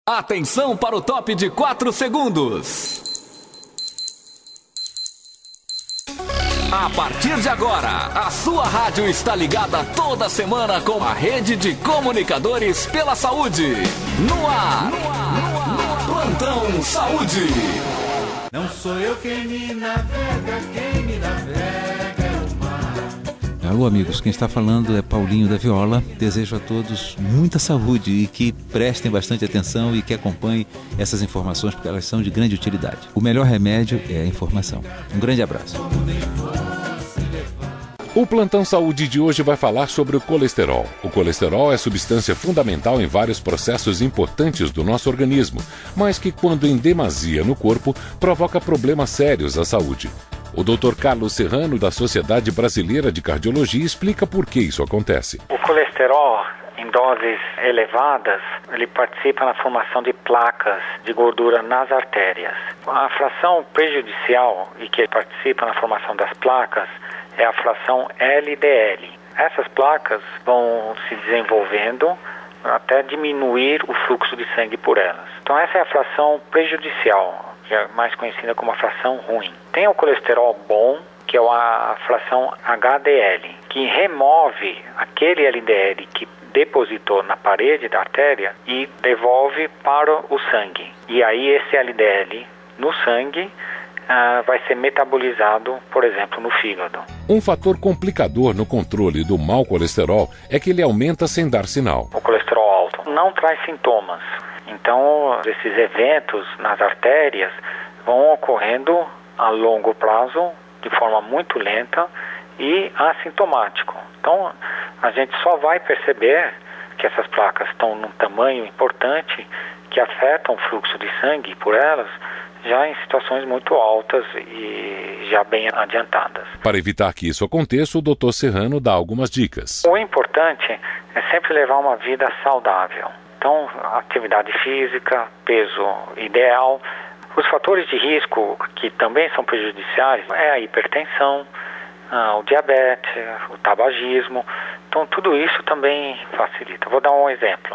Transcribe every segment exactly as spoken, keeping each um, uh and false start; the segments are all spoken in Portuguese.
Atenção para o top de quatro segundos. A partir de agora, a sua rádio está ligada toda semana com a rede de comunicadores pela saúde. No ar, no ar, no ar. Plantão Saúde. Não sou eu quem me navega, quem me navega é o mar. Alô, amigos, quem está falando é Paulinho da Viola. Desejo a todos muita saúde e que prestem bastante atenção e que acompanhem essas informações, porque elas são de grande utilidade. O melhor remédio é a informação. Um grande abraço. O Plantão Saúde de hoje vai falar sobre o colesterol. O colesterol é substância fundamental em vários processos importantes do nosso organismo, mas que, quando em demasia no corpo, provoca problemas sérios à saúde. O doutor Carlos Serrano, da Sociedade Brasileira de Cardiologia, explica por que isso acontece. O colesterol, em doses elevadas, ele participa na formação de placas de gordura nas artérias. A fração prejudicial e que participa na formação das placas é a fração L D L. Essas placas vão se desenvolvendo até diminuir o fluxo de sangue por elas. Então essa é a fração prejudicial, que é mais conhecida como a fração ruim. Tem o colesterol bom, que é a fração H D L, que remove aquele L D L que depositou na parede da artéria e devolve para o sangue. E aí esse L D L no sangue Uh, vai ser metabolizado, por exemplo, no fígado. Um fator complicador no controle do mau colesterol é que ele aumenta sem dar sinal. O colesterol alto não traz sintomas. Então, esses eventos nas artérias vão ocorrendo a longo prazo, de forma muito lenta e assintomático. Então, a gente só vai perceber que essas placas estão num tamanho importante que afetam o fluxo de sangue por elas, já em situações muito altas e já bem adiantadas. Para evitar que isso aconteça, o doutor Serrano dá algumas dicas. O importante é sempre levar uma vida saudável. Então, atividade física, peso ideal. Os fatores de risco que também são prejudiciais é a hipertensão, o diabetes, o tabagismo. Então, tudo isso também facilita. Vou dar um exemplo.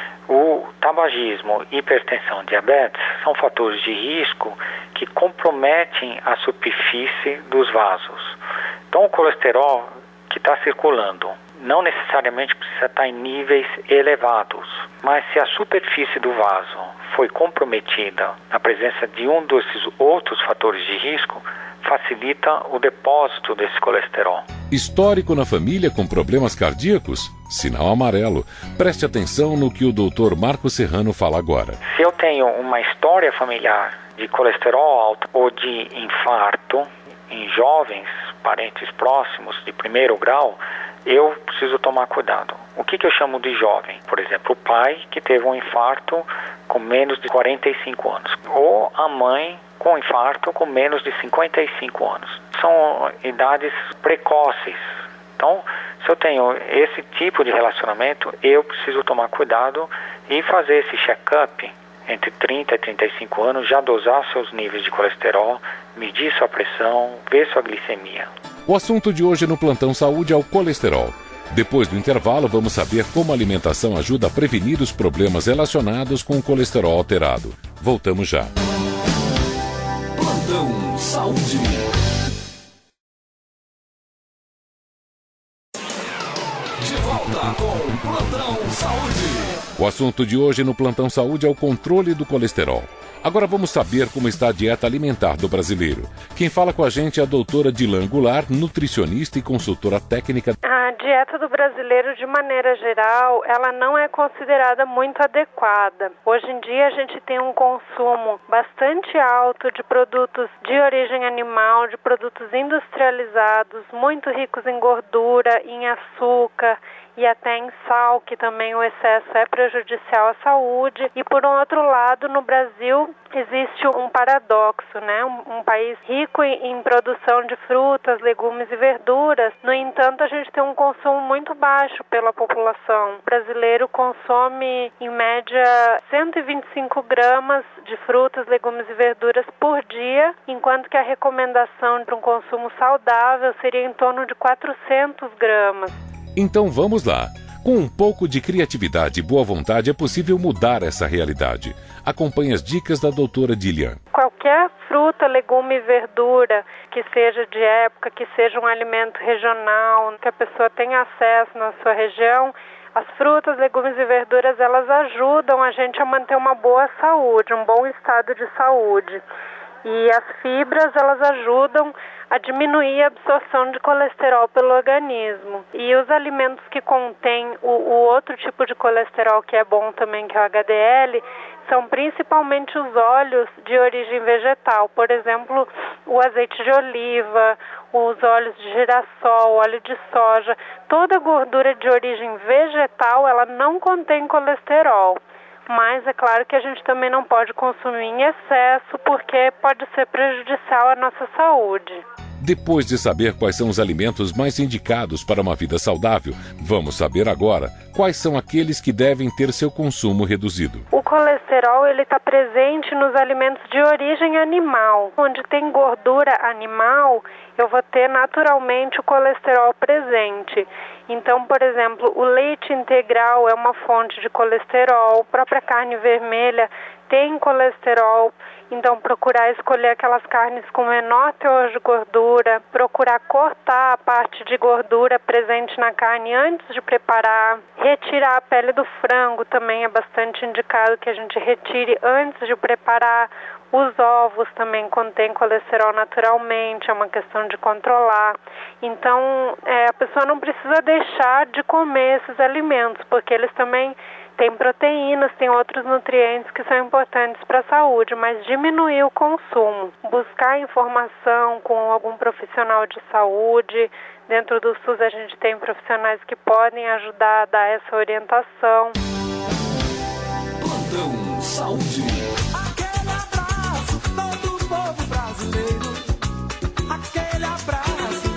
O tabagismo, hipertensão e diabetes são fatores de risco que comprometem a superfície dos vasos. Então, o colesterol que está circulando não necessariamente precisa estar em níveis elevados, mas se a superfície do vaso foi comprometida na presença de um desses outros fatores de risco, facilita o depósito desse colesterol. Histórico na família com problemas cardíacos? Sinal amarelo. Preste atenção no que o doutor Marco Serrano fala agora. Se eu tenho uma história familiar de colesterol alto ou de infarto em jovens, parentes próximos de primeiro grau, eu preciso tomar cuidado. O que, que eu chamo de jovem? Por exemplo, o pai que teve um infarto com menos de quarenta e cinco anos, ou a mãe com infarto com menos de cinquenta e cinco anos. São idades precoces. Então, se eu tenho esse tipo de relacionamento, eu preciso tomar cuidado e fazer esse check-up entre trinta e trinta e cinco anos, já dosar seus níveis de colesterol, medir sua pressão, ver sua glicemia. O assunto de hoje no Plantão Saúde é o colesterol. Depois do intervalo, vamos saber como a alimentação ajuda a prevenir os problemas relacionados com o colesterol alterado. Voltamos já. Plantão Saúde. De volta com o Plantão Saúde. O assunto de hoje no Plantão Saúde é o controle do colesterol. Agora vamos saber como está a dieta alimentar do brasileiro. Quem fala com a gente é a doutora Dilan Goulart, nutricionista e consultora técnica. A dieta do brasileiro, de maneira geral, ela não é considerada muito adequada. Hoje em dia a gente tem um consumo bastante alto de produtos de origem animal, de produtos industrializados, muito ricos em gordura, em açúcar e até em sal, que também o excesso é prejudicial à saúde. E por um outro lado, no Brasil existe um paradoxo, né? Um, um país rico em, em produção de frutas, legumes e verduras. No entanto, a gente tem um consumo muito baixo pela população. O brasileiro consome, em média, cento e vinte e cinco gramas de frutas, legumes e verduras por dia, enquanto que a recomendação para um consumo saudável seria em torno de quatrocentos gramas. Então vamos lá. Com um pouco de criatividade e boa vontade é possível mudar essa realidade. Acompanhe as dicas da doutora Dilian. Qualquer fruta, legume e verdura que seja de época, que seja um alimento regional, que a pessoa tenha acesso na sua região, as frutas, legumes e verduras, elas ajudam a gente a manter uma boa saúde, um bom estado de saúde. E as fibras, elas ajudam a diminuir a absorção de colesterol pelo organismo. E os alimentos que contêm o, o outro tipo de colesterol que é bom também, que é o H D L, são principalmente os óleos de origem vegetal. Por exemplo, o azeite de oliva, os óleos de girassol, óleo de soja. Toda gordura de origem vegetal, ela não contém colesterol. Mas é claro que a gente também não pode consumir em excesso, porque pode ser prejudicial à nossa saúde. Depois de saber quais são os alimentos mais indicados para uma vida saudável, vamos saber agora quais são aqueles que devem ter seu consumo reduzido. O colesterol ele está presente nos alimentos de origem animal. Onde tem gordura animal, eu vou ter naturalmente o colesterol presente. Então, por exemplo, o leite integral é uma fonte de colesterol, a própria carne vermelha tem colesterol. Então, procurar escolher aquelas carnes com menor teor de gordura, procurar cortar a parte de gordura presente na carne antes de preparar, retirar a pele do frango também é bastante indicado que a gente retire antes de preparar. Os ovos também contêm colesterol naturalmente, é uma questão de controlar. Então, é, a pessoa não precisa deixar de comer esses alimentos, porque eles também têm proteínas, têm outros nutrientes que são importantes para a saúde, mas diminuir o consumo. Buscar informação com algum profissional de saúde. Dentro do SUS a gente tem profissionais que podem ajudar a dar essa orientação. Plantão Saúde. Aquele abraço, todo povo brasileiro. Aquele abraço.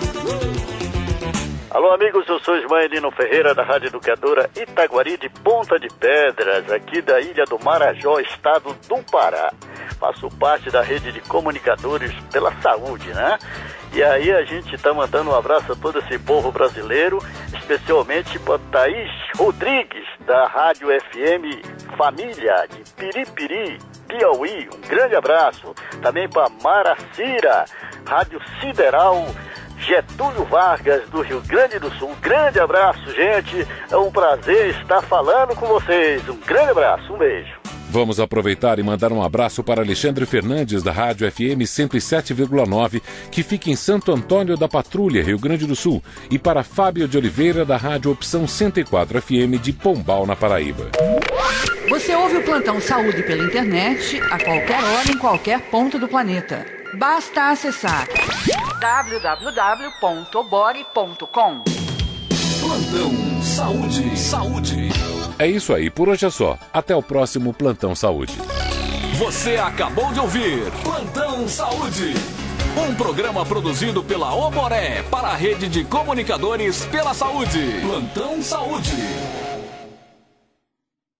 Alô, amigos, eu sou Ismael Nino Ferreira, da Rádio Educadora Itaguari de Ponta de Pedras, aqui da Ilha do Marajó, estado do Pará. Faço parte da rede de comunicadores pela saúde, né? E aí a gente está mandando um abraço a todo esse povo brasileiro, especialmente para Thaís Rodrigues, da Rádio F M Família, de Piripiri, Piauí. Um grande abraço. Também para Maracira, Rádio Sideral Getúlio Vargas, do Rio Grande do Sul. Um grande abraço, gente. É um prazer estar falando com vocês. Um grande abraço, um beijo. Vamos aproveitar e mandar um abraço para Alexandre Fernandes, da Rádio F M cento e sete vírgula nove, que fica em Santo Antônio da Patrulha, Rio Grande do Sul, e para Fábio de Oliveira, da Rádio Opção cento e quatro F M de Pombal, na Paraíba. Você ouve o Plantão Saúde pela internet, a qualquer hora, em qualquer ponto do planeta. Basta acessar w w w ponto bore ponto com. Plantão Saúde. Saúde. É isso aí, por hoje é só. Até o próximo Plantão Saúde. Você acabou de ouvir Plantão Saúde. Um programa produzido pela Oboré para a rede de comunicadores pela saúde. Plantão Saúde.